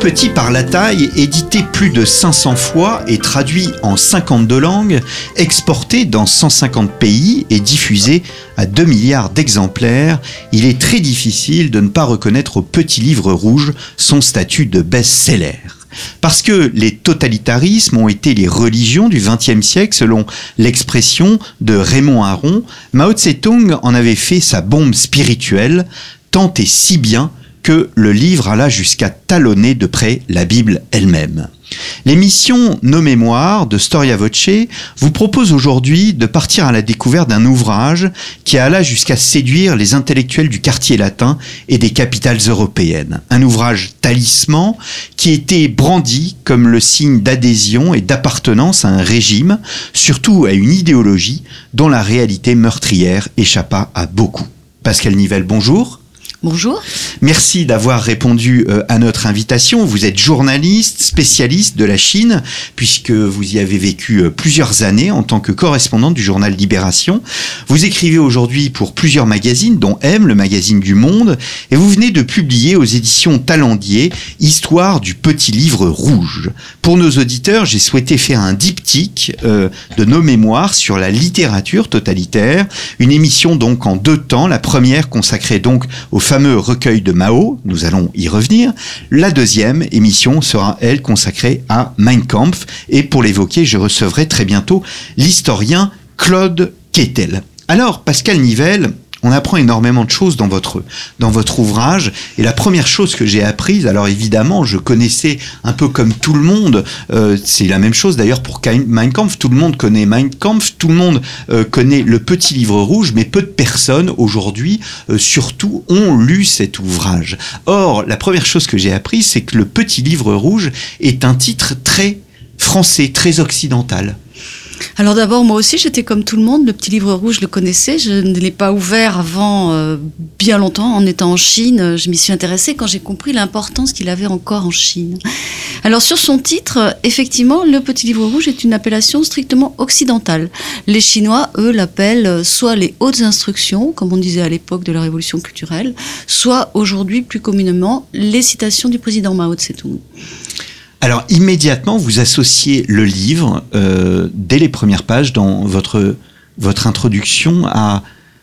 Petit par la taille, édité plus de 500 fois et traduit en 52 langues, exporté dans 150 pays et diffusé à 2 milliards d'exemplaires, il est très difficile de ne pas reconnaître au Petit Livre Rouge son statut de best-seller. Parce que les totalitarismes ont été les religions du XXe siècle, selon l'expression de Raymond Aron, Mao Tse-tung en avait fait sa bombe spirituelle, tant et si bien que le livre alla jusqu'à talonner de près la Bible elle-même. L'émission Nos Mémoires de Storia Voce vous propose aujourd'hui de partir à la découverte d'un ouvrage qui alla jusqu'à séduire les intellectuels du quartier latin et des capitales européennes. Un ouvrage talisman qui était brandi comme le signe d'adhésion et d'appartenance à un régime, surtout à une idéologie dont la réalité meurtrière échappa à beaucoup. Pascal Nivelle, bonjour. Bonjour. Merci d'avoir répondu à notre invitation. Vous êtes journaliste, spécialiste de la Chine, puisque vous y avez vécu plusieurs années en tant que correspondante du journal Libération. Vous écrivez aujourd'hui pour plusieurs magazines, dont M, le magazine du Monde, et vous venez de publier aux éditions Talendier Histoire du Petit Livre Rouge. Pour nos auditeurs, j'ai souhaité faire un diptyque de nos mémoires sur la littérature totalitaire, une émission donc en 2 temps. La première consacrée donc au fameux recueil de Mao, nous allons y revenir. La deuxième émission sera, elle, consacrée à Mein Kampf. Et pour l'évoquer, je recevrai très bientôt l'historien Claude Quetel. Alors, Pascal Nivelle, on apprend énormément de choses dans votre ouvrage. Et la première chose que j'ai apprise, alors évidemment, je connaissais un peu comme tout le monde, c'est la même chose d'ailleurs pour Mein Kampf, tout le monde connaît Mein Kampf, tout le monde connaît le Petit Livre Rouge, mais peu de personnes aujourd'hui, surtout, ont lu cet ouvrage. Or, la première chose que j'ai apprise, c'est que le Petit Livre Rouge est un titre très français, très occidental. Alors d'abord, moi aussi, j'étais comme tout le monde. Le Petit Livre Rouge, je le connaissais. Je ne l'ai pas ouvert avant bien longtemps. En étant en Chine, je m'y suis intéressée quand j'ai compris l'importance qu'il avait encore en Chine. Alors sur son titre, effectivement, le Petit Livre Rouge est une appellation strictement occidentale. Les Chinois, eux, l'appellent soit les hautes instructions, comme on disait à l'époque de la Révolution culturelle, soit aujourd'hui, plus communément, les citations du président Mao Tse-tung. Alors immédiatement, vous associez le livre, dès les premières pages, dans votre introduction, à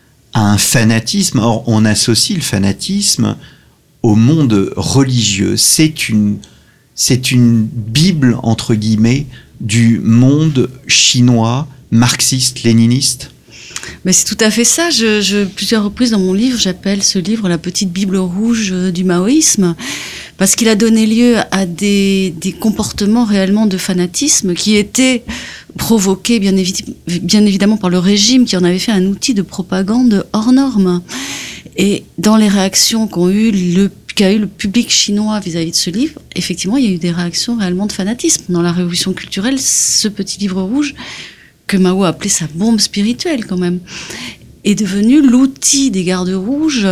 un fanatisme. Or, on associe le fanatisme au monde religieux. C'est une Bible, entre guillemets, du monde chinois, marxiste-léniniste. Mais c'est tout à fait ça. Plusieurs reprises dans mon livre, j'appelle ce livre la petite Bible rouge du maoïsme, parce qu'il a donné lieu à des comportements réellement de fanatisme qui étaient provoqués bien évidemment par le régime qui en avait fait un outil de propagande hors norme. Et dans les réactions qu'a eu le public chinois vis-à-vis de ce livre, effectivement, il y a eu des réactions réellement de fanatisme. Dans la Révolution culturelle, ce Petit Livre Rouge, que Mao a appelé sa bombe spirituelle quand même, est devenu l'outil des gardes rouges,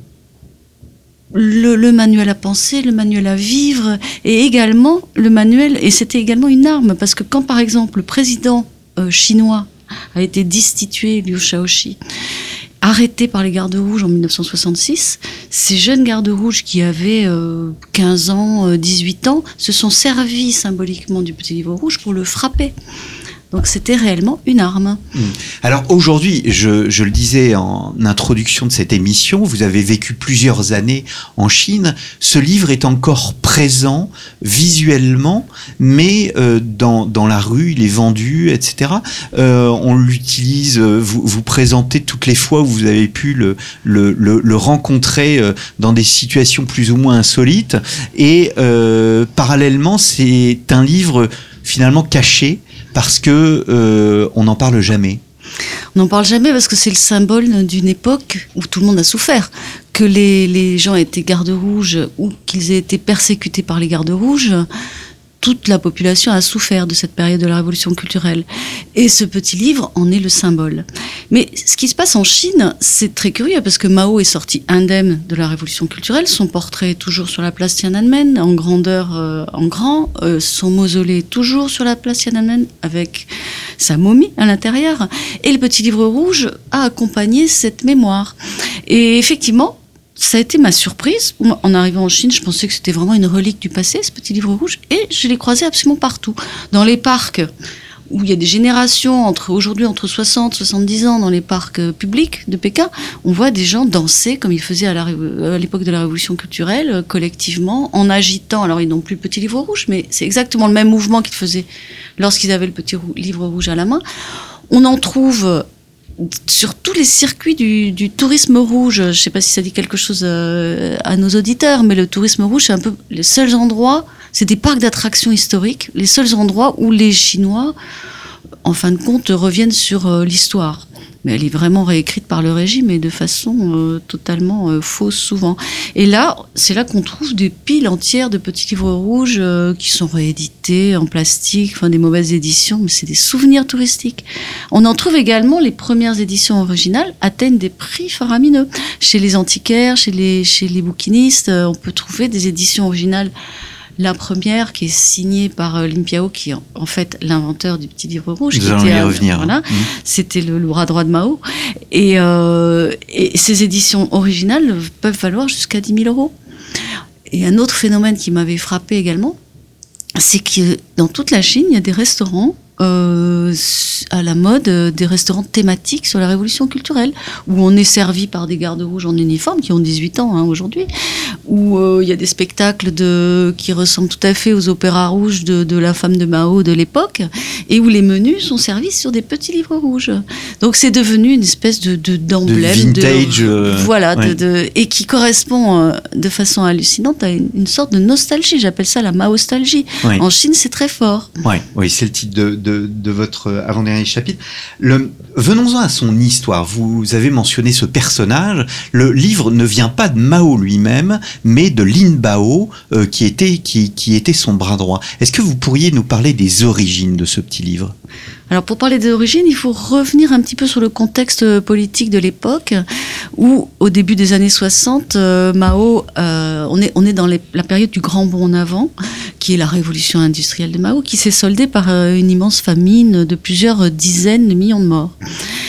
le manuel à penser, le manuel à vivre, et également le manuel, et c'était également une arme, parce que quand par exemple le président chinois a été destitué, Liu Shaoqi, arrêté par les gardes rouges en 1966, ces jeunes gardes rouges qui avaient 15 ans, 18 ans, se sont servis symboliquement du Petit Livre Rouge pour le frapper. Donc c'était réellement une arme. Alors aujourd'hui, je le disais en introduction de cette émission, vous avez vécu plusieurs années en Chine. Ce livre est encore présent visuellement, mais dans la rue, il est vendu, etc. On l'utilise, vous présentez toutes les fois où vous avez pu le rencontrer dans des situations plus ou moins insolites. Et parallèlement, c'est un livre finalement caché, parce que on n'en parle jamais. On n'en parle jamais parce que c'est le symbole d'une époque où tout le monde a souffert. Que les gens étaient gardes rouges ou qu'ils aient été persécutés par les gardes rouges, toute la population a souffert de cette période de la Révolution culturelle. Et ce petit livre en est le symbole. Mais ce qui se passe en Chine, c'est très curieux, parce que Mao est sorti indemne de la Révolution culturelle. Son portrait est toujours sur la place Tiananmen, en grandeur, en grand. Son mausolée est toujours sur la place Tiananmen, avec sa momie à l'intérieur. Et le Petit Livre Rouge a accompagné cette mémoire. Et effectivement, ça a été ma surprise. En arrivant en Chine, je pensais que c'était vraiment une relique du passé, ce petit livre rouge, et je l'ai croisé absolument partout. Dans les parcs, où il y a des générations, aujourd'hui entre 60 et 70 ans, dans les parcs publics de Pékin, on voit des gens danser comme ils faisaient à l'époque de la Révolution culturelle, collectivement, en agitant. Alors, ils n'ont plus le petit livre rouge, mais c'est exactement le même mouvement qu'ils faisaient lorsqu'ils avaient le petit livre rouge à la main. On en trouve sur tous les circuits du tourisme rouge. Je ne sais pas si ça dit quelque chose à nos auditeurs, mais le tourisme rouge, c'est un peu les seuls endroits, c'est des parcs d'attractions historiques, les seuls endroits où les Chinois, en fin de compte, reviennent sur l'histoire. Mais elle est vraiment réécrite par le régime et de façon totalement fausse souvent. Et là, c'est là qu'on trouve des piles entières de petits livres rouges qui sont réédités en plastique, enfin des mauvaises éditions, mais c'est des souvenirs touristiques. On en trouve également, les premières éditions originales atteignent des prix faramineux. Chez les antiquaires, chez les bouquinistes, on peut trouver des éditions originales. La première, qui est signée par Lin Piao, qui est en fait l'inventeur du petit livre rouge. Nous allons y revenir. Voilà, c'était le bras droit de Mao. Et ces éditions originales peuvent valoir jusqu'à 10 000 €. Et un autre phénomène qui m'avait frappé également, c'est que dans toute la Chine, il y a des restaurants à la mode, des restaurants thématiques sur la révolution culturelle, où on est servi par des gardes rouges en uniforme qui ont 18 ans aujourd'hui, où il y a des spectacles qui ressemblent tout à fait aux opéras rouges de la femme de Mao de l'époque, et où les menus sont servis sur des petits livres rouges. Donc c'est devenu une espèce d'emblème, de vintage, voilà, ouais. Et qui correspond de façon hallucinante à une sorte de nostalgie. J'appelle ça la Mao-stalgie. Ouais. En Chine, c'est très fort. Ouais, oui, c'est le titre de votre avant-dernier chapitre. Venons-en à son histoire. Vous avez mentionné ce personnage. Le livre ne vient pas de Mao lui-même, mais de Lin Bao, qui était son bras droit. Est-ce que vous pourriez nous parler des origines de ce petit livre ? Alors pour parler des origines, il faut revenir un petit peu sur le contexte politique de l'époque, où au début des années 60, Mao, on est dans la période du grand bond en avant, qui est la révolution industrielle de Mao, qui s'est soldée par une immense famine de plusieurs dizaines de millions de morts.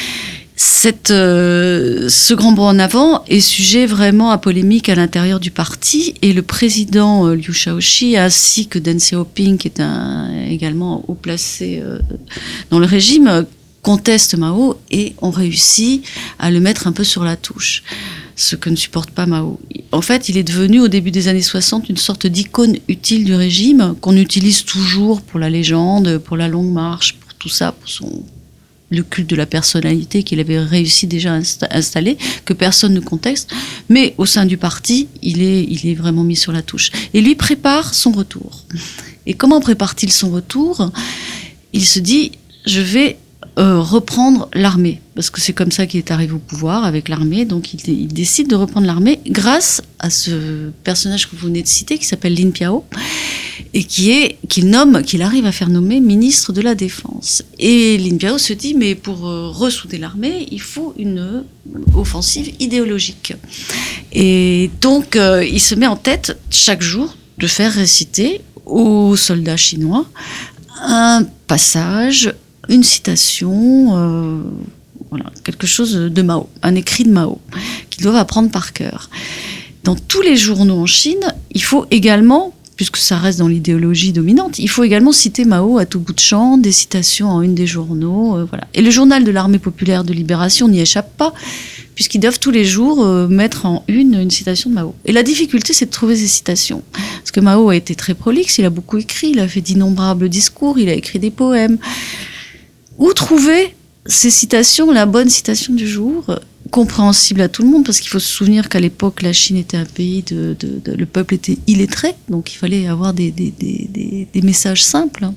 Ce grand bond en avant est sujet vraiment à polémique à l'intérieur du parti, et le président Liu Shaoqi ainsi que Deng Xiaoping, qui est également haut placé dans le régime, contestent Mao et ont réussi à le mettre un peu sur la touche, ce que ne supporte pas Mao. En fait, il est devenu au début des années 60 une sorte d'icône utile du régime qu'on utilise toujours pour la légende, pour la longue marche, pour tout ça, pour le culte de la personnalité qu'il avait réussi déjà à installer, que personne ne conteste, mais au sein du parti, il est vraiment mis sur la touche. Et lui prépare son retour. Et comment prépare-t-il son retour ? Il se dit, je vais reprendre l'armée, parce que c'est comme ça qu'il est arrivé au pouvoir, avec l'armée. Donc il décide de reprendre l'armée grâce à ce personnage que vous venez de citer, qui s'appelle Lin Piao, et qu'il arrive à faire nommer ministre de la Défense. Et Lin Piao se dit, mais pour ressouder l'armée, il faut une offensive idéologique. Et donc, il se met en tête, chaque jour, de faire réciter aux soldats chinois un passage, une citation, voilà, quelque chose de Mao, un écrit de Mao, qu'ils doivent apprendre par cœur. Dans tous les journaux en Chine, il faut également, puisque ça reste dans l'idéologie dominante, il faut également citer Mao à tout bout de champ, des citations en une des journaux, voilà. Et le journal de l'Armée populaire de libération n'y échappe pas, puisqu'ils doivent tous les jours mettre en une citation de Mao. Et la difficulté, c'est de trouver ces citations. Parce que Mao a été très prolixe, il a beaucoup écrit, il a fait d'innombrables discours, il a écrit des poèmes. Où trouver ces citations, la bonne citation du jour, compréhensible à tout le monde, parce qu'il faut se souvenir qu'à l'époque, la Chine était un pays le peuple était illettré, donc il fallait avoir des messages simples.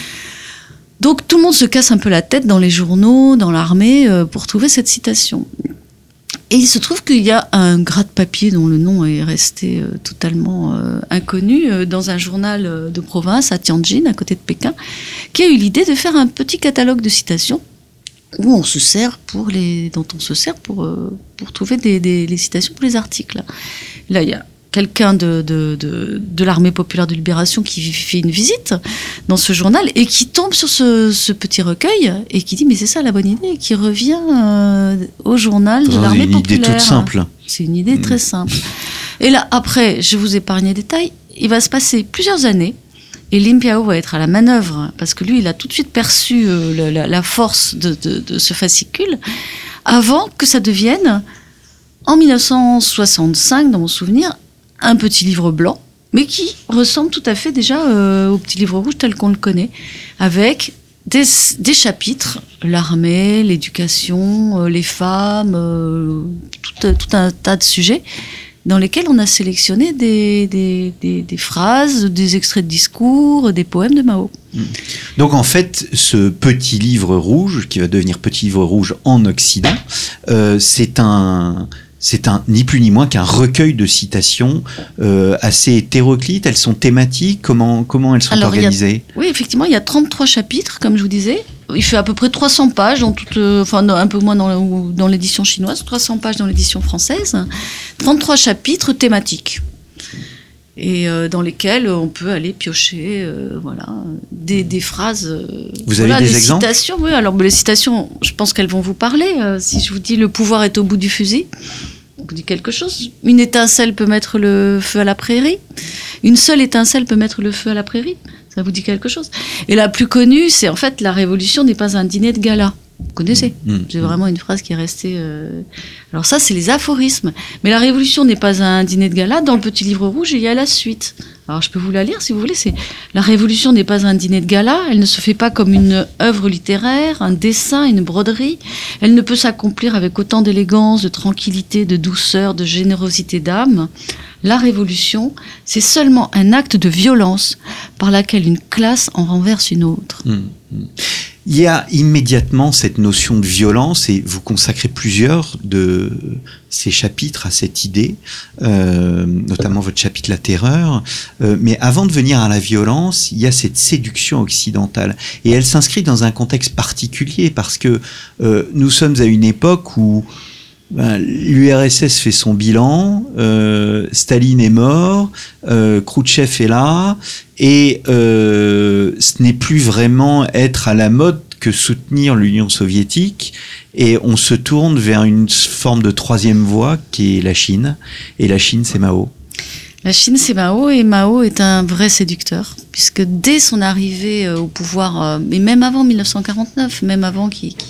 Donc tout le monde se casse un peu la tête dans les journaux, dans l'armée, pour trouver cette citation. Et il se trouve qu'il y a un gratte-papier dont le nom est resté totalement inconnu dans un journal de province à Tianjin, à côté de Pékin, qui a eu l'idée de faire un petit catalogue de citations où on se sert dont on se sert pour trouver les citations pour les articles. Là, il y a quelqu'un de l'armée populaire de libération qui fait une visite dans ce journal et qui tombe sur ce petit recueil et qui dit mais c'est ça la bonne idée, et qui revient au journal de l'armée populaire. C'est une idée toute simple. C'est une idée très simple. Et là, après, je vous épargne les détails, il va se passer plusieurs années et Lin Piao va être à la manœuvre parce que lui, il a tout de suite perçu la force de ce fascicule avant que ça devienne, en 1965, dans mon souvenir, un petit livre blanc, mais qui ressemble tout à fait déjà au petit livre rouge tel qu'on le connaît, avec des chapitres, l'armée, l'éducation, les femmes, tout un tas de sujets, dans lesquels on a sélectionné des phrases, des extraits de discours, des poèmes de Mao. Donc en fait, ce petit livre rouge, qui va devenir petit livre rouge en Occident, c'est ni plus ni moins qu'un recueil de citations assez hétéroclites. Elles sont thématiques. Comment elles sont organisées ? Oui, effectivement, il y a 33 chapitres, comme je vous disais. Il fait à peu près 300 pages, un peu moins dans l'édition chinoise, 300 pages dans l'édition française. 33 chapitres thématiques. Et dans lesquels on peut aller piocher des phrases. Vous avez des exemples ? Citations, oui, alors les citations, je pense qu'elles vont vous parler. Si je vous dis « le pouvoir est au bout du fusil », vous dit quelque chose. Une étincelle peut mettre le feu à la prairie. Une seule étincelle peut mettre le feu à la prairie. Ça vous dit quelque chose. Et la plus connue, c'est en fait « la révolution n'est pas un dîner de gala ». Vous connaissez. C'est vraiment une phrase qui est restée... Alors ça, c'est les aphorismes. Mais la révolution n'est pas un dîner de gala. Dans le petit livre rouge, il y a la suite. Alors je peux vous la lire si vous voulez. C'est « La révolution n'est pas un dîner de gala. Elle ne se fait pas comme une œuvre littéraire, un dessin, une broderie. Elle ne peut s'accomplir avec autant d'élégance, de tranquillité, de douceur, de générosité d'âme. La révolution, c'est seulement un acte de violence par laquelle une classe en renverse une autre. » Il y a immédiatement cette notion de violence et vous consacrez plusieurs de ces chapitres à cette idée, notamment votre chapitre La Terreur. Mais avant de venir à la violence, il y a cette séduction occidentale. Et elle s'inscrit dans un contexte particulier parce que nous sommes à une époque où l'URSS fait son bilan, Staline est mort, Khrouchtchev est là, et ce n'est plus vraiment être à la mode que soutenir l'Union soviétique, et on se tourne vers une forme de troisième voie qui est la Chine, et la Chine c'est Mao. La Chine, c'est Mao, et Mao est un vrai séducteur, puisque dès son arrivée au pouvoir, et même avant 1949, même avant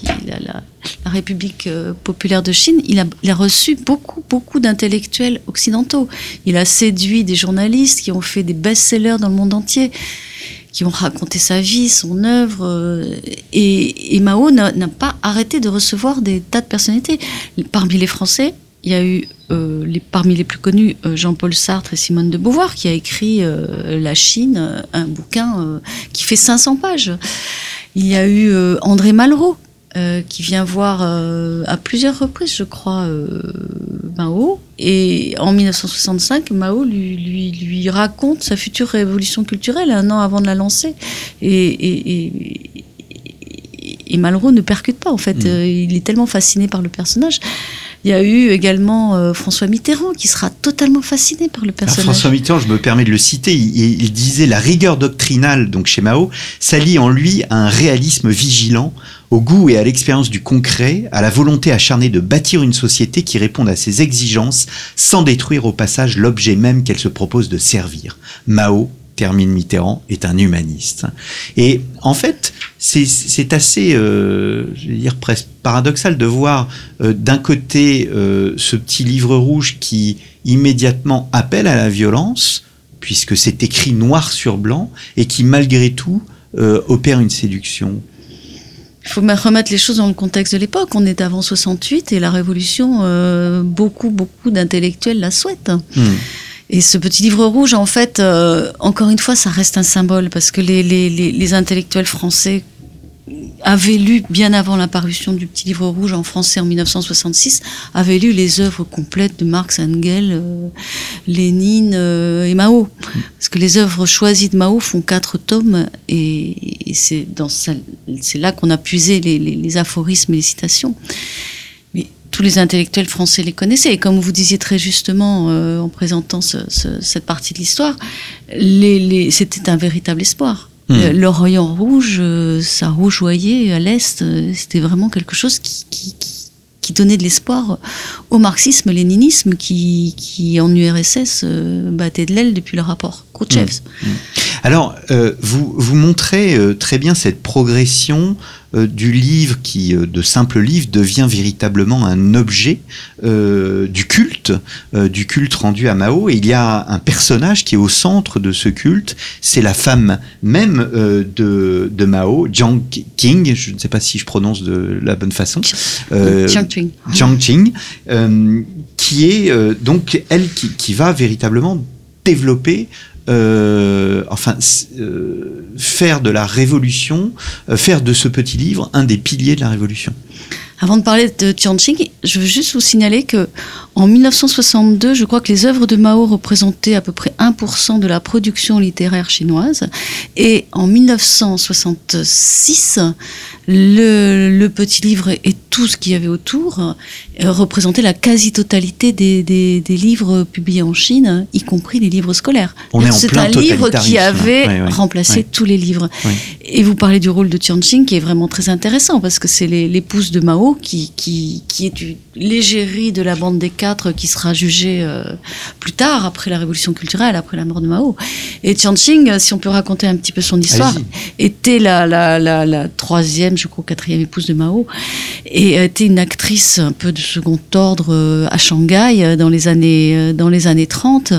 la République populaire de Chine, il a reçu beaucoup d'intellectuels occidentaux. Il a séduit des journalistes qui ont fait des best-sellers dans le monde entier, qui ont raconté sa vie, son œuvre, et Mao n'a pas arrêté de recevoir des tas de personnalités. Parmi les Français, il y a eu, parmi les plus connus, Jean-Paul Sartre et Simone de Beauvoir, qui a écrit La Chine, un bouquin qui fait 500 pages. Il y a eu André Malraux, qui vient voir à plusieurs reprises, je crois, Mao. Et en 1965, Mao lui raconte sa future révolution culturelle, un an avant de la lancer. Et Malraux ne percute pas, en fait. Il est tellement fasciné par le personnage. Il y a eu également François Mitterrand qui sera totalement fasciné par le personnage. Alors François Mitterrand, je me permets de le citer, il disait la rigueur doctrinale, donc chez Mao, s'allie en lui à un réalisme vigilant, au goût et à l'expérience du concret, à la volonté acharnée de bâtir une société qui réponde à ses exigences sans détruire au passage l'objet même qu'elle se propose de servir. Mao, termine Mitterrand, est un humaniste. Et en fait, c'est assez, je vais dire presque paradoxal de voir d'un côté ce petit livre rouge qui immédiatement appelle à la violence, puisque c'est écrit noir sur blanc, et qui malgré tout opère une séduction. Il faut remettre les choses dans le contexte de l'époque. On est avant 68 et la révolution, beaucoup d'intellectuels la souhaitent. Et ce petit livre rouge, en fait, encore une fois, ça reste un symbole parce que les intellectuels français avaient lu, bien avant l'apparition du petit livre rouge en français en 1966, avaient lu les œuvres complètes de Marx, Engels, Lénine et Mao. Parce que les œuvres choisies de Mao font 4 tomes et c'est là qu'on a puisé les aphorismes et les citations. Mais tous les intellectuels français les connaissaient. Et comme vous disiez très justement en présentant cette partie de l'histoire, c'était un véritable espoir. L'Orient rouge, ça rougeoyait à l'Est, c'était vraiment quelque chose qui donnait de l'espoir au marxisme-léninisme qui en URSS battait de l'aile depuis le rapport Khrouchtchev. Alors, vous montrez très bien cette progression du livre qui, de simple livre, devient véritablement un objet du culte rendu à Mao. Et il y a un personnage qui est au centre de ce culte, c'est la femme même de Mao, Jiang Qing, je ne sais pas si je prononce de la bonne façon. Jiang Qing, qui est donc elle qui va véritablement développer faire de la révolution, faire de ce petit livre un des piliers de la révolution. Avant de parler de Jiang Qing, je veux juste vous signaler que en 1962, je crois que les œuvres de Mao représentaient à peu près 1% de la production littéraire chinoise. Et en 1966, le petit livre et tout ce qu'il y avait autour représentait la quasi-totalité des livres publiés en Chine, y compris les livres scolaires. C'est un livre qui avait remplacé tous les livres. Oui. Et vous parlez du rôle de Jiang Qing, qui est vraiment très intéressant, parce que c'est l'épouse de Mao qui est une l'égérie de la bande des quatre qui sera jugée plus tard, après la révolution culturelle, après la mort de Mao. Et Jiang Qing, si on peut raconter un petit peu son histoire, était la troisième, je crois, quatrième épouse de Mao, et était une actrice un peu de second ordre à Shanghai dans les années 30.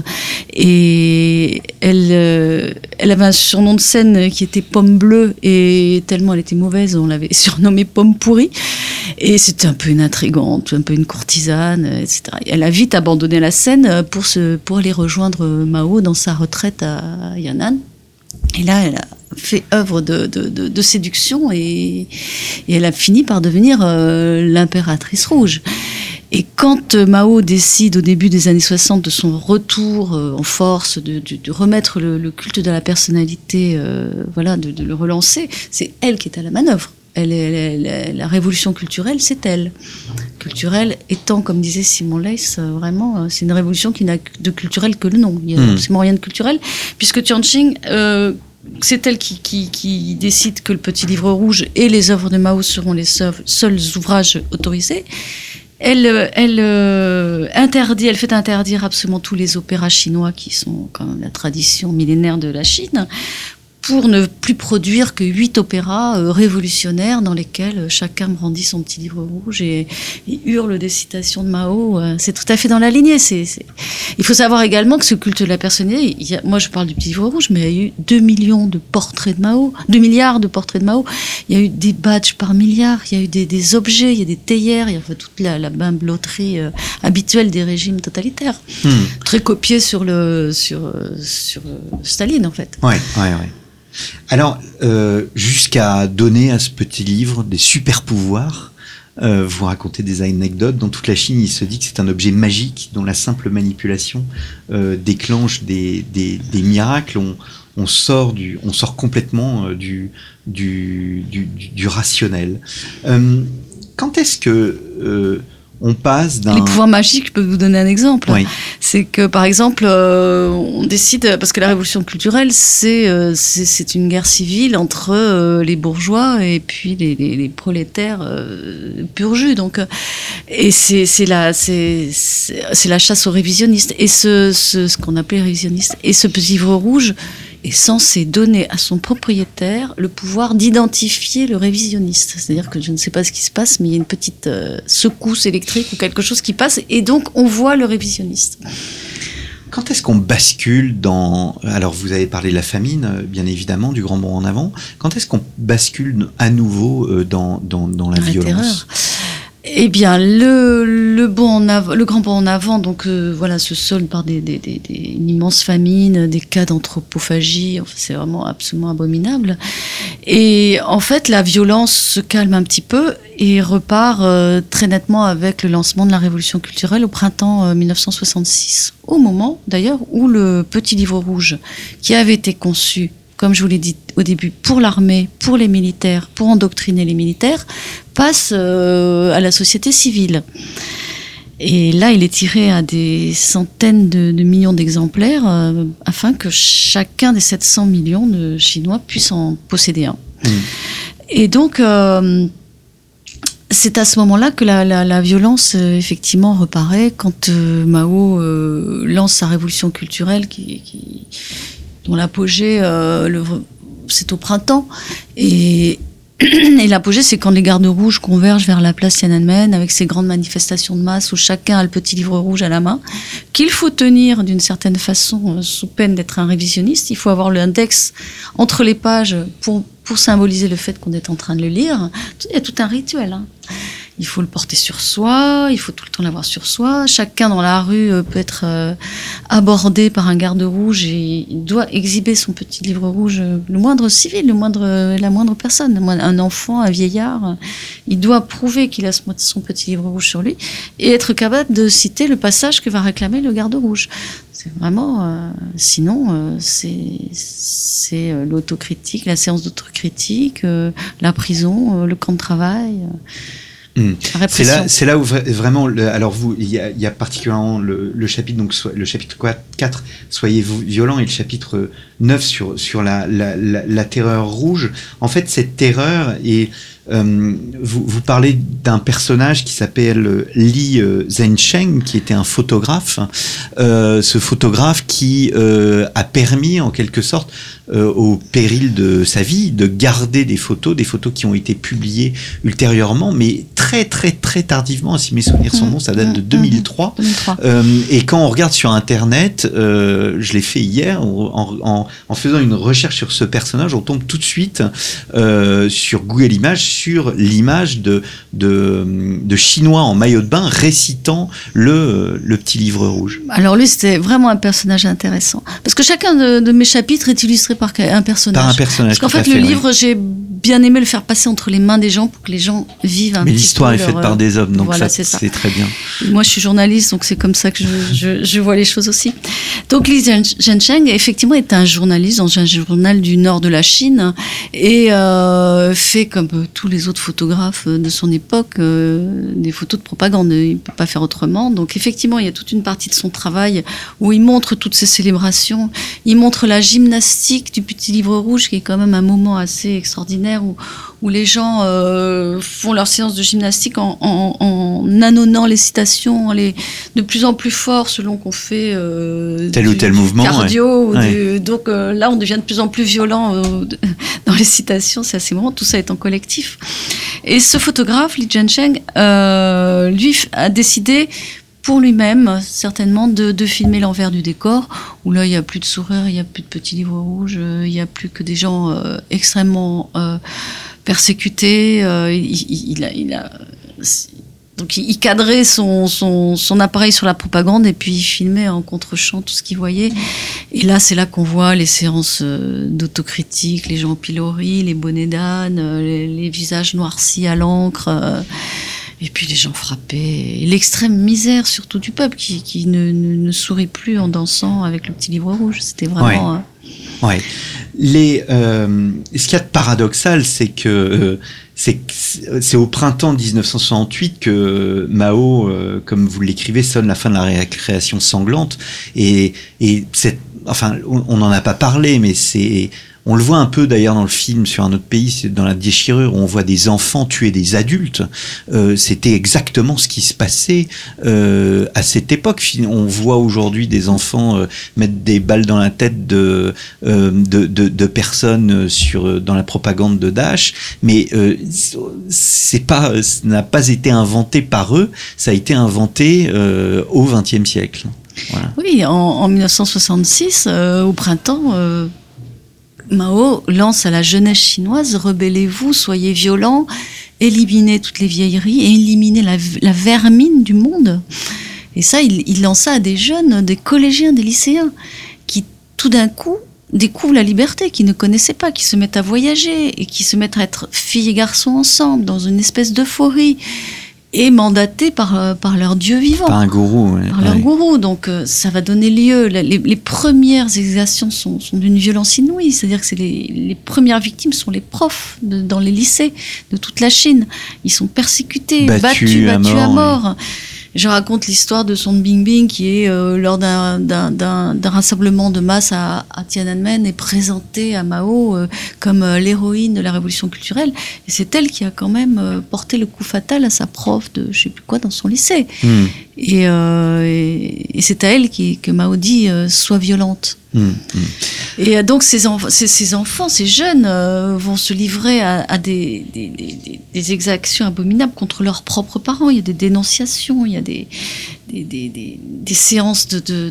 Et elle avait un surnom de scène qui était Pomme Bleue, et tellement elle était mauvaise, on l'avait surnommée Pomme Pourrie. Et c'était un peu une intrigante, un peu une courtisane, etc. Et elle a vite abandonné la scène pour aller rejoindre Mao dans sa retraite à Yan'an. Et là, elle a fait œuvre de séduction et elle a fini par devenir l'impératrice rouge. Et quand Mao décide au début des années 60 de son retour en force, de remettre le culte de la personnalité, de le relancer, c'est elle qui est à la manœuvre. La révolution culturelle, c'est elle. Culturelle étant, comme disait Simon Leys, vraiment, c'est une révolution qui n'a de culturel que le nom. Il n'y a absolument rien de culturel, puisque Jiang Qing, c'est elle qui décide que le Petit Livre Rouge et les œuvres de Mao seront les seuls ouvrages autorisés. Elle fait interdire absolument tous les opéras chinois qui sont quand même la tradition millénaire de la Chine, pour ne plus produire que 8 opéras révolutionnaires dans lesquels chacun brandit son petit livre rouge et hurle des citations de Mao. C'est tout à fait dans la lignée. Il faut savoir également que ce culte de la personnalité, moi je parle du petit livre rouge, mais il y a eu 2 milliards de portraits de Mao. Il y a eu des badges par milliard, il y a eu des objets, il y a des théières, il y a toute la bimbeloterie habituelle des régimes totalitaires. Très copiée sur Staline en fait. Ouais. Alors, jusqu'à donner à ce petit livre des super pouvoirs, vous racontez des anecdotes. Dans toute la Chine, il se dit que c'est un objet magique dont la simple manipulation déclenche des miracles. On sort complètement du rationnel. Quand est-ce que on passe d'un... Les pouvoirs magiques, je peux vous donner un exemple. Oui. C'est que, par exemple, on décide, parce que la révolution culturelle, c'est une guerre civile entre les bourgeois et puis les prolétaires pur jus. Donc, et c'est la chasse aux révisionnistes. Et ce qu'on appelait révisionnistes. Et ce petit livre rouge est censé donner à son propriétaire le pouvoir d'identifier le révisionniste. C'est-à-dire que je ne sais pas ce qui se passe, mais il y a une petite secousse électrique ou quelque chose qui passe, et donc on voit le révisionniste. Quand est-ce qu'on bascule dans... Alors vous avez parlé de la famine, bien évidemment, du grand bond en avant. Quand est-ce qu'on bascule à nouveau dans la violence ? Terreur. Eh bien, le grand bond en avant, donc se solde par une immense famine, des cas d'anthropophagie. Enfin, c'est vraiment absolument abominable. Et en fait, la violence se calme un petit peu et repart très nettement avec le lancement de la révolution culturelle au printemps 1966, au moment d'ailleurs où le Petit Livre Rouge, qui avait été conçu comme je vous l'ai dit au début, pour l'armée, pour les militaires, pour endoctriner les militaires, passe à la société civile. Et là, il est tiré à des centaines de millions d'exemplaires afin que chacun des 700 millions de Chinois puisse en posséder un. Et donc, c'est à ce moment-là que la violence, effectivement, reparaît quand Mao lance sa révolution culturelle dont l'apogée, c'est au printemps. Et l'apogée, c'est quand les gardes rouges convergent vers la place Tiananmen avec ces grandes manifestations de masse où chacun a le petit livre rouge à la main, qu'il faut tenir d'une certaine façon sous peine d'être un révisionniste. Il faut avoir l'index entre les pages pour symboliser le fait qu'on est en train de le lire. Il y a tout un rituel, hein. Il faut le porter sur soi, il faut tout le temps l'avoir sur soi. Chacun dans la rue peut être abordé par un garde rouge et il doit exhiber son petit livre rouge, le moindre civil, la moindre personne, un enfant, un vieillard. Il doit prouver qu'il a son petit livre rouge sur lui et être capable de citer le passage que va réclamer le garde rouge. C'est vraiment, sinon, c'est l'autocritique, la séance d'autocritique, la prison, le camp de travail. C'est là où vraiment, alors il y a particulièrement le chapitre, donc le chapitre 4, Soyez violents, et le chapitre 9 sur la terreur rouge. En fait, cette terreur est, vous parlez d'un personnage qui s'appelle Li Zhensheng, qui était un photographe. Ce photographe qui a permis, en quelque sorte, au péril de sa vie, de garder des photos qui ont été publiées ultérieurement, mais très très très tardivement. Si mes souvenirs sont bons, ça date de 2003. Et quand on regarde sur Internet, je l'ai fait hier, en faisant une recherche sur ce personnage, on tombe tout de suite sur Google Images sur l'image de Chinois en maillot de bain récitant le petit livre rouge. Alors lui, c'était vraiment un personnage intéressant. Parce que chacun de mes chapitres est illustré par un personnage. Parce qu'en fait, le livre, j'ai bien aimé le faire passer entre les mains des gens pour que les gens vivent un petit peu. Mais l'histoire est faite par des hommes, donc voilà, c'est très bien. Moi, je suis journaliste, donc c'est comme ça que je vois les choses aussi. Donc Li Zhensheng, effectivement, est un journaliste dans un journal du nord de la Chine et fait comme tous les autres photographes de son époque, des photos de propagande. Il ne peut pas faire autrement. Donc effectivement, il y a toute une partie de son travail où il montre toutes ces célébrations. Il montre la gymnastique du petit livre rouge, qui est quand même un moment assez extraordinaire où les gens font leur séance de gymnastique en annonnant les citations de plus en plus fort selon qu'on fait tel ou tel mouvement, cardio. Donc là, on devient de plus en plus violent dans les citations. C'est assez marrant. Tout ça est en collectif. Et ce photographe, Li Zhensheng, lui a décidé pour lui-même, certainement, de filmer l'envers du décor, où là, il n'y a plus de sourire, il n'y a plus de petits livres rouges, il n'y a plus que des gens extrêmement persécutés. Donc, il cadrait son appareil sur la propagande et puis il filmait en contre-champ tout ce qu'il voyait. Et là, c'est là qu'on voit les séances d'autocritique, les gens en pilori, les bonnets d'âne, les visages noircis à l'encre. Et puis les gens frappés, et l'extrême misère surtout du peuple qui ne sourit plus en dansant avec le petit livre rouge. C'était vraiment... Ouais. Ce qu'il y a de paradoxal, c'est que c'est au printemps 1968 que Mao, comme vous l'écrivez, sonne la fin de la récréation sanglante. Et on n'en a pas parlé, mais on le voit un peu d'ailleurs dans le film Sur un autre pays, c'est dans La déchirure, où on voit des enfants tuer des adultes. C'était exactement ce qui se passait à cette époque. On voit aujourd'hui des enfants mettre des balles dans la tête de personnes dans la propagande de Daesh, mais ça n'a pas été inventé par eux, ça a été inventé au XXe siècle. Voilà. Oui, en 1966, au printemps, Mao lance à la jeunesse chinoise: rebellez-vous, soyez violents, éliminez toutes les vieilleries et éliminez la vermine du monde. Et ça, il lance ça à des jeunes, des collégiens, des lycéens, qui tout d'un coup découvrent la liberté, qui ne connaissaient pas, qui se mettent à voyager et qui se mettent à être filles et garçons ensemble dans une espèce d'euphorie. et mandatés par leur dieu vivant. Par un gourou. Par leur gourou. Donc, ça va donner lieu. Les premières exactions sont d'une violence inouïe. C'est-à-dire que les premières victimes sont les profs dans les lycées de toute la Chine. Ils sont persécutés, battus à mort. Je raconte l'histoire de Song Bingbing qui est, lors d'un rassemblement de masse à Tiananmen, est présentée à Mao comme l'héroïne de la révolution culturelle. Et c'est elle qui a quand même porté le coup fatal à sa prof de je sais plus quoi dans son lycée. Et c'est à elle que Mao dit sois violente. Et donc ces enfants, ces jeunes vont se livrer à des exactions abominables contre leurs propres parents. Il y a des dénonciations, il y a des séances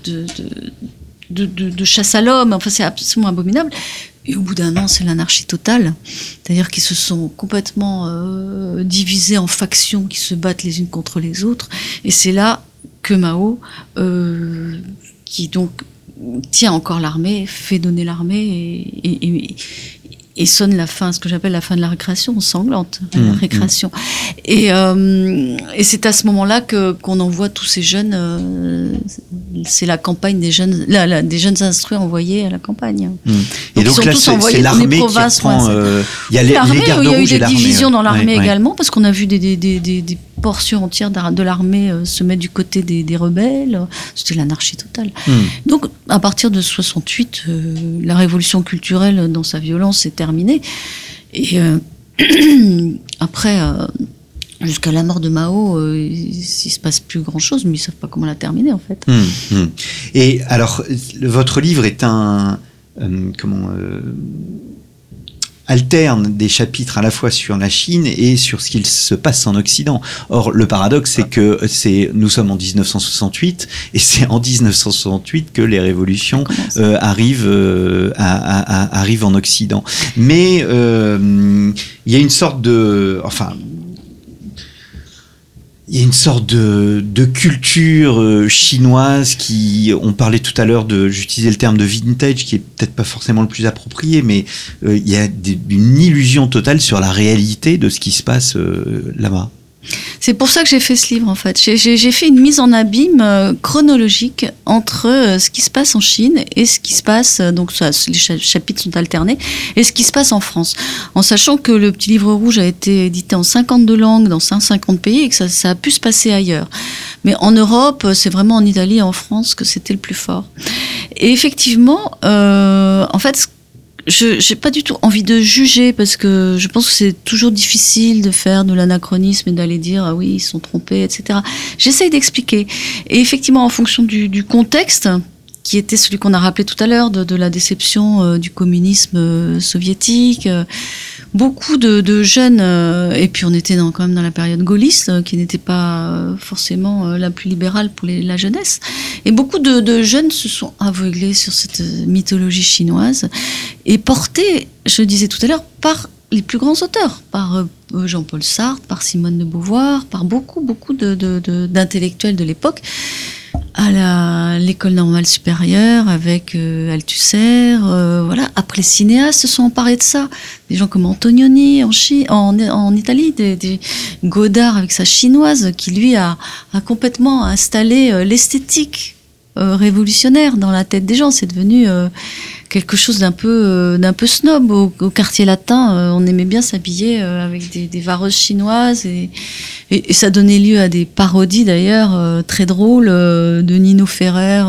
de chasse à l'homme. Enfin, c'est absolument abominable. Et au bout d'un an, c'est l'anarchie totale. C'est-à-dire qu'ils se sont complètement divisés en factions qui se battent les unes contre les autres. Et c'est là que Mao, qui donc tient encore l'armée, fait donner l'armée et sonne la fin, ce que j'appelle la fin de la récréation, sanglante, la récréation. Et c'est à ce moment-là qu'on envoie tous ces jeunes. C'est la campagne des jeunes, des jeunes instruits envoyés à la campagne. Et donc là, c'est l'armée qui prend. Il y a les gardes rouges et l'armée. Il y a eu des divisions dans l'armée également, parce qu'on a vu des portions entières de l'armée se mettre du côté des rebelles. C'était l'anarchie totale. Donc, à partir de 68, la révolution culturelle, dans sa violence, est terminée. Et après, jusqu'à la mort de Mao, il se passe plus grand-chose, mais ils savent pas comment la terminer, en fait. Et alors, votre livre est alterne des chapitres à la fois sur la Chine et sur ce qu'il se passe en Occident. Or, le paradoxe, c'est que nous sommes en 1968 et c'est en 1968 que les révolutions arrivent en Occident. Mais il y a une sorte de culture chinoise on parlait tout à l'heure j'utilisais le terme de vintage, qui est peut-être pas forcément le plus approprié, mais il y a une illusion totale sur la réalité de ce qui se passe là-bas. C'est pour ça que j'ai fait ce livre, en fait. J'ai fait une mise en abîme chronologique entre ce qui se passe en Chine et ce qui se passe, donc les chapitres sont alternés, et ce qui se passe en France. En sachant que le petit livre rouge a été édité en 52 langues dans 150 pays et que ça a pu se passer ailleurs. Mais en Europe, c'est vraiment en Italie et en France que c'était le plus fort. Et effectivement, en fait, je n'ai pas du tout envie de juger, parce que je pense que c'est toujours difficile de faire de l'anachronisme et d'aller dire ah oui, ils sont trompés, etc. J'essaye d'expliquer. Et effectivement, en fonction du contexte, qui était celui qu'on a rappelé tout à l'heure, de la déception du communisme soviétique, beaucoup de jeunes, et puis on était quand même dans la période gaulliste, qui n'était pas forcément la plus libérale pour la jeunesse, et beaucoup de jeunes se sont aveuglés sur cette mythologie chinoise et portés, je le disais tout à l'heure, par les plus grands auteurs, par Jean-Paul Sartre, par Simone de Beauvoir, par beaucoup d'intellectuels de l'époque, à l'école normale supérieure avec Althusser, voilà. Après, les cinéastes se sont emparés de ça. Des gens comme Antonioni en Italie, des Godard avec sa chinoise, qui lui a complètement installé l'esthétique révolutionnaire dans la tête des gens. C'est devenu quelque chose d'un peu snob. Au quartier latin, on aimait bien s'habiller avec des vareuses chinoises, et ça donnait lieu à des parodies d'ailleurs très drôles de Nino Ferrer,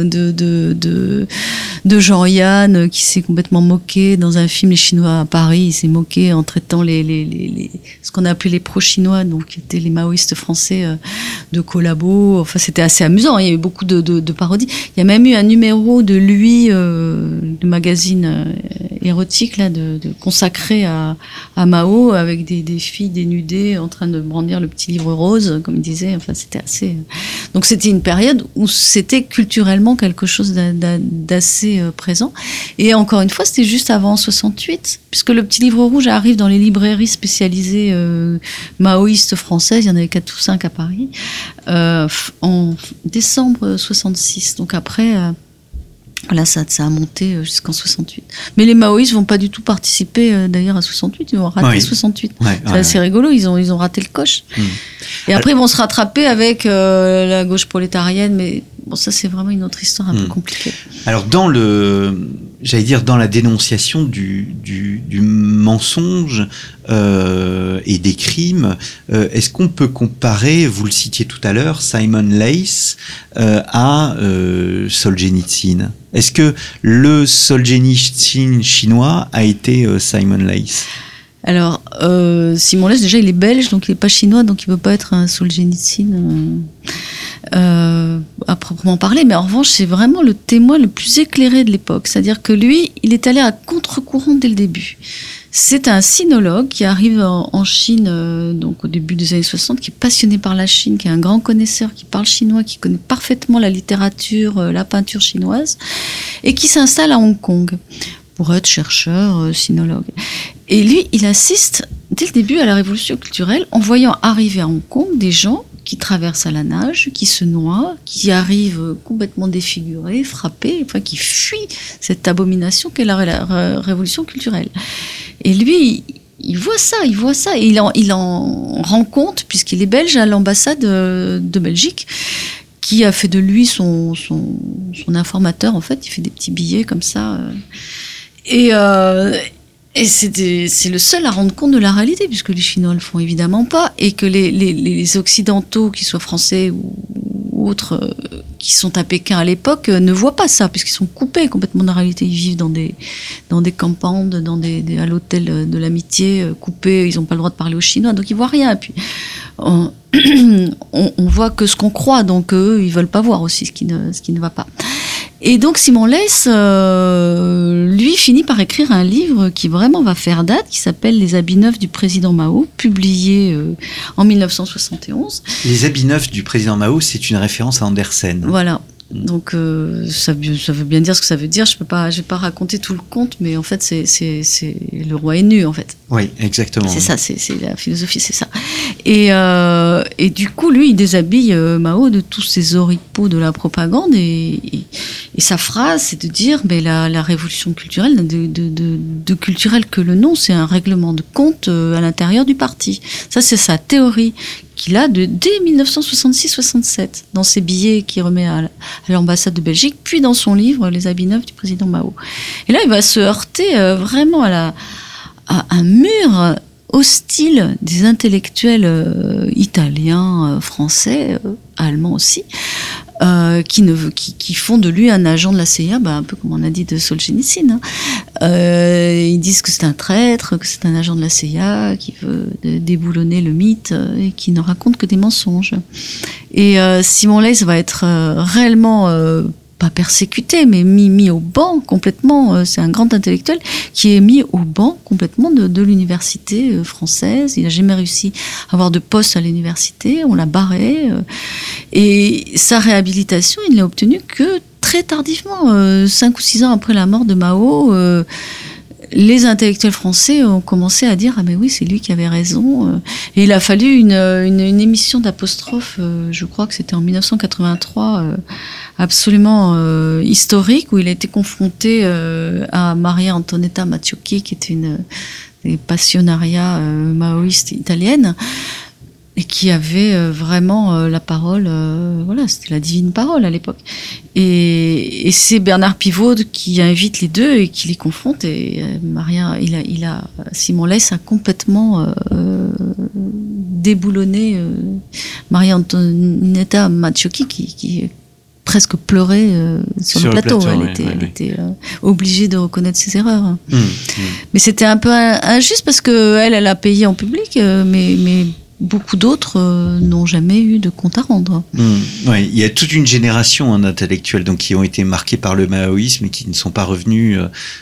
de Jean-Yann, qui s'est complètement moqué dans un film Les Chinois à Paris. Il s'est moqué en traitant ce qu'on a appelé les pro-chinois, donc qui étaient les maoïstes français, de collabos. Enfin, c'était assez amusant. Il y a eu beaucoup de parodies. Il y a même eu un numéro de lui, de magazine érotique là, consacré à Mao, avec des filles dénudées en train de brandir le petit livre rose, comme il disait. Enfin, c'était assez. Donc, c'était une période où c'était culturellement quelque chose d'assez présent. Et encore une fois, c'était juste avant 68, puisque le petit livre rouge arrive dans les librairies spécialisées maoïstes françaises. Il y en avait 4 ou 5 à Paris, en décembre 66. Donc après. Voilà, ça a monté jusqu'en 68. Mais les maoïstes vont pas du tout participer d'ailleurs à 68, ils vont rater 68. C'est assez rigolo, ils ont raté le coche. Et après ils vont se rattraper avec la gauche prolétarienne, mais bon, ça c'est vraiment une autre histoire un peu compliquée. Alors dans la dénonciation du mensonge et des crimes, est-ce qu'on peut comparer, vous le citiez tout à l'heure, Simon Leys à Solzhenitsyn? Est-ce que le Solzhenitsyn chinois a été Simon Leys? Alors, Simon Leys, déjà, il est belge, donc il n'est pas chinois, donc il ne peut pas être un Solzhenitsyn à proprement parler. Mais en revanche, c'est vraiment le témoin le plus éclairé de l'époque. C'est-à-dire que lui, il est allé à contre-courant dès le début. C'est un sinologue qui arrive en Chine, donc au début des années 60, qui est passionné par la Chine, qui est un grand connaisseur, qui parle chinois, qui connaît parfaitement la littérature, la peinture chinoise, et qui s'installe à Hong Kong pour être chercheur, sinologue. Et lui, il assiste dès le début à la révolution culturelle en voyant arriver à Hong Kong des gens qui traversent à la nage, qui se noient, qui arrivent complètement défigurés, frappés, enfin qui fuient cette abomination qu'est la révolution culturelle. Et lui, il voit ça, et il en rend compte, puisqu'il est belge, à l'ambassade de Belgique, qui a fait de lui son informateur, en fait. Il fait des petits billets comme ça. Et c'est le seul à rendre compte de la réalité, puisque les Chinois le font évidemment pas, et que les Occidentaux, qu'ils soient français ou autres, qui sont à Pékin à l'époque, ne voient pas ça, puisqu'ils sont coupés complètement de la réalité. Ils vivent dans des campandes, à l'hôtel de l'amitié, coupés, ils n'ont pas le droit de parler aux Chinois, donc ils voient rien. Et puis, on voit que ce qu'on croit, donc eux, ils veulent pas voir aussi ce qui ne va pas. Et donc Simon Leys, lui, finit par écrire un livre qui vraiment va faire date, qui s'appelle Les habits neufs du président Mao, publié en 1971. Les habits neufs du président Mao, c'est une référence à Andersen. Voilà. Donc ça veut bien dire ce que ça veut dire. Je vais pas raconter tout le conte, mais en fait c'est le roi est nu en fait. Oui, exactement. C'est ça, c'est la philosophie, c'est ça. Et du coup, lui, il déshabille Mao de tous ces oripeaux de la propagande et sa phrase, c'est de dire, mais la révolution culturelle, de culturel que le nom, c'est un règlement de compte à l'intérieur du parti. Ça, c'est sa théorie qu'il a dès 1966-67, dans ses billets qu'il remet à l'ambassade de Belgique, puis dans son livre Les habits neufs du président Mao. Et là, il va se heurter vraiment à un mur hostile des intellectuels italiens, français, allemands aussi, qui font de lui un agent de la CIA, un peu comme on a dit de Solzhenitsyn. Ils disent que c'est un traître, que c'est un agent de la CIA qui veut déboulonner le mythe et qui ne raconte que des mensonges. Et Simon Leys va être réellement pas persécuté, mais mis au banc complètement. C'est un grand intellectuel qui est mis au banc complètement de l'université française. Il n'a jamais réussi à avoir de poste à l'université. On l'a barré. Et sa réhabilitation, il ne l'a obtenue que très tardivement, 5 ou 6 ans après la mort de Mao. Les intellectuels français ont commencé à dire « Ah mais oui, c'est lui qui avait raison ». Et il a fallu une émission d'apostrophe, je crois que c'était en 1983, absolument historique, où il a été confronté à Maria Antonietta Maciocchi, qui était une des passionnariats maoïstes italiennes, et qui avait vraiment la parole, voilà, c'était la divine parole à l'époque. Et c'est Bernard Pivot qui invite les deux et qui les confronte. Et Simon Leys a complètement déboulonné Maria Antonietta Maciocchi qui presque pleurait sur le plateau. Elle était obligée de reconnaître ses erreurs. Mais c'était un peu injuste parce que elle a payé en public, mais beaucoup d'autres n'ont jamais eu de compte à rendre. Oui, il y a toute une génération d'intellectuels qui ont été marqués par le maoïsme et qui ne sont pas revenus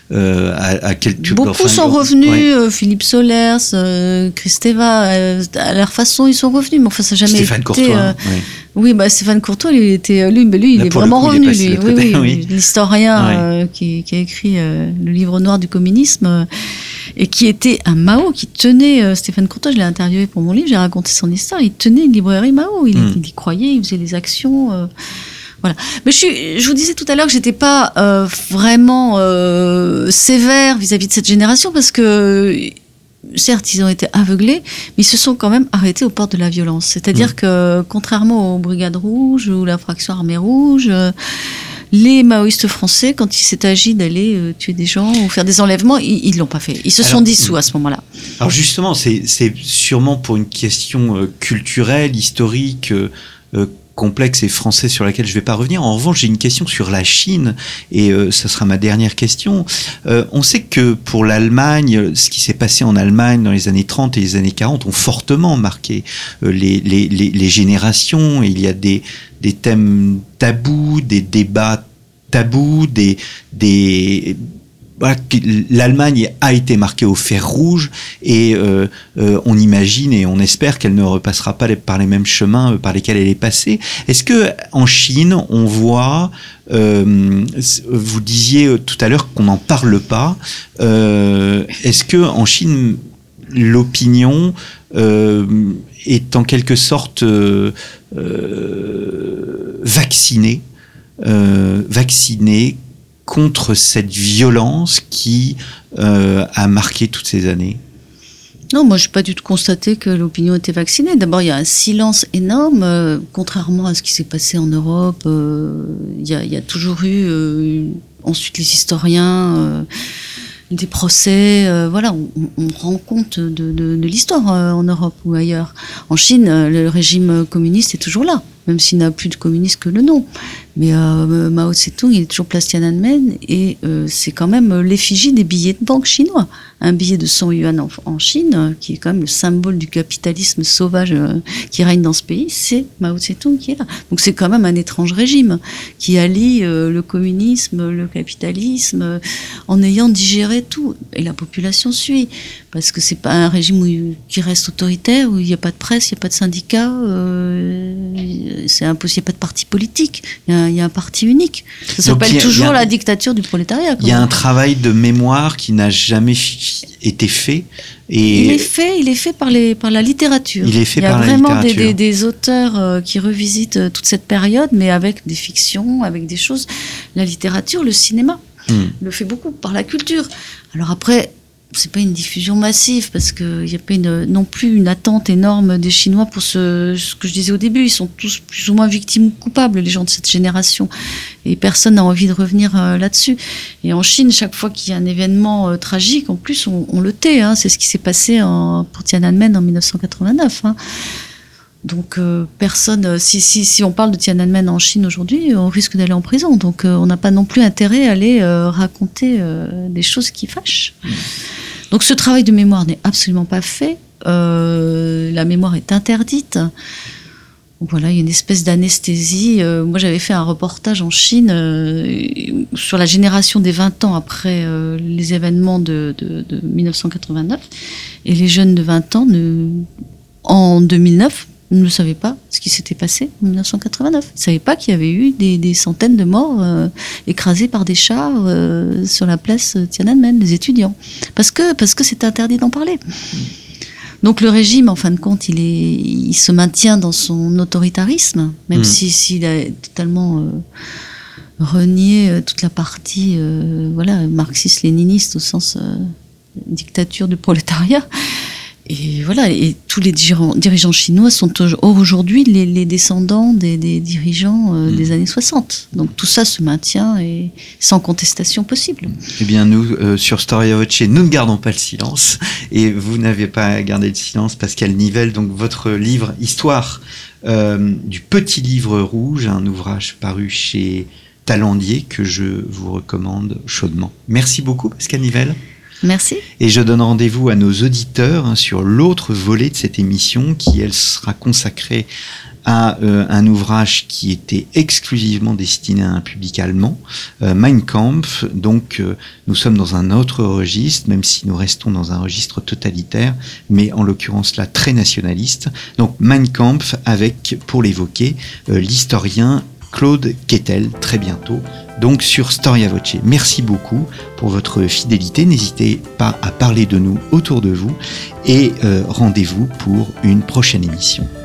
à quelques... Beaucoup sont revenus, Philippe Solers, Kristeva, à leur façon ils sont revenus, mais enfin ça n'a jamais Stéphane été... Courtois, oui, Stéphane Courtois, lui, il est vraiment revenu. Oui. L'historien qui a écrit le livre noir du communisme, et qui était un Mao, qui tenait, Stéphane Courtois, je l'ai interviewé pour mon livre, j'ai raconté son histoire, il tenait une librairie Mao, il y croyait, il faisait des actions Voilà. Mais je vous disais tout à l'heure que j'étais pas vraiment sévère vis-à-vis de cette génération parce que certes, ils ont été aveuglés, mais ils se sont quand même arrêtés aux portes de la violence. C'est-à-dire que, contrairement aux Brigades Rouges ou la fraction Armée Rouge, les maoïstes français, quand il s'est agi d'aller tuer des gens ou faire des enlèvements, ils l'ont pas fait. Ils se sont dissous à ce moment-là. Alors justement, c'est sûrement pour une question culturelle, historique, complexe et français sur laquelle je ne vais pas revenir. En revanche, j'ai une question sur la Chine et ça sera ma dernière question. On sait que pour l'Allemagne, ce qui s'est passé en Allemagne dans les années 30 et les années 40 ont fortement marqué les générations. Et il y a des thèmes tabous, des débats tabous, voilà, l'Allemagne a été marquée au fer rouge et on imagine et on espère qu'elle ne repassera pas par les mêmes chemins par lesquels elle est passée. Est-ce que en Chine, on voit, vous disiez tout à l'heure qu'on n'en parle pas, est-ce que en Chine, l'opinion est en quelque sorte vaccinée contre cette violence qui a marqué toutes ces années? Non, moi je n'ai pas du tout constaté que l'opinion était vaccinée. D'abord, il y a un silence énorme, contrairement à ce qui s'est passé en Europe. Il y a toujours eu, ensuite les historiens, des procès. Voilà, on rend compte de l'histoire en Europe ou ailleurs. En Chine, le régime communiste est toujours là, même s'il n'a plus de communiste que le nom. Mais Mao Tse-tung, il est toujours place Tiananmen et c'est quand même l'effigie des billets de banque chinois. Un billet de 100 yuan en Chine, qui est quand même le symbole du capitalisme sauvage qui règne dans ce pays, c'est Mao Tse-tung qui est là. Donc c'est quand même un étrange régime qui allie le communisme, le capitalisme, en ayant digéré tout. Et la population suit. Parce que c'est pas un régime qui reste autoritaire, où il n'y a pas de presse, il n'y a pas de syndicats, c'est impossible, il n'y a pas de parti politique, il y a un parti unique. Ça s'appelle toujours la dictature du prolétariat. Il y a un travail de mémoire qui n'a jamais été fait. Et il est fait par la littérature. Il y a vraiment des auteurs qui revisitent toute cette période, mais avec des fictions, avec des choses. La littérature, le cinéma, le fait beaucoup par la culture. Alors après, c'est pas une diffusion massive parce qu'il n'y a pas non plus une attente énorme des Chinois pour ce que je disais au début. Ils sont tous plus ou moins victimes ou coupables, les gens de cette génération. Et personne n'a envie de revenir là-dessus. Et en Chine, chaque fois qu'il y a un événement tragique, en plus, on le tait. Hein. C'est ce qui s'est passé pour Tiananmen en 1989. Hein. Donc personne, si on parle de Tiananmen en Chine aujourd'hui, on risque d'aller en prison. Donc on n'a pas non plus intérêt à aller raconter des choses qui fâchent. Donc ce travail de mémoire n'est absolument pas fait. La mémoire est interdite. Donc voilà, il y a une espèce d'anesthésie. Moi, j'avais fait un reportage en Chine sur la génération des 20 ans après les événements de 1989. Et les jeunes de 20 ans, en 2009, ne savaient pas ce qui s'était passé en 1989. Ils ne savaient pas qu'il y avait eu des centaines de morts écrasés par des chars sur la place Tiananmen, des étudiants. Parce que c'est interdit d'en parler. Donc le régime, en fin de compte, il se maintient dans son autoritarisme, même s'il a totalement renié toute la partie marxiste-léniniste au sens dictature du prolétariat. Et voilà, et tous les dirigeants chinois sont aujourd'hui les descendants des dirigeants des années 60. Donc tout ça se maintient et sans contestation possible. Eh bien nous, sur Storia Voce, nous ne gardons pas le silence. Et vous n'avez pas gardé le silence, Pascal Nivelle. Donc votre livre Histoire du petit livre rouge, un ouvrage paru chez Talandier que je vous recommande chaudement. Merci beaucoup Pascal Nivelle. Merci. Et je donne rendez-vous à nos auditeurs sur l'autre volet de cette émission qui, elle, sera consacrée à un ouvrage qui était exclusivement destiné à un public allemand, Mein Kampf. Donc, nous sommes dans un autre registre, même si nous restons dans un registre totalitaire, mais en l'occurrence là très nationaliste. Donc, Mein Kampf avec, pour l'évoquer, l'historien Claude Quettel, très bientôt, donc sur Storia Voce. Merci beaucoup pour votre fidélité. N'hésitez pas à parler de nous autour de vous et rendez-vous pour une prochaine émission.